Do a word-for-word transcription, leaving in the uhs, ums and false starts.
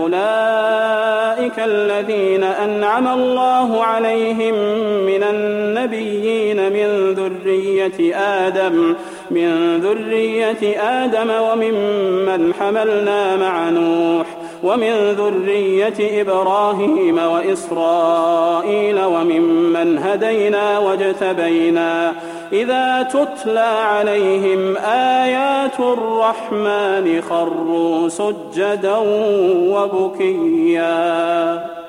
أولئك الذين أنعم الله عليهم من النبيين من ذرية آدم من ذرية آدم وممن حملنا مع نوح ومن ذرية إبراهيم وإسرائيل وممن هدينا واجتبينا إذا تتلى عليهم آيات الرحمن خروا سجدا وبكيا.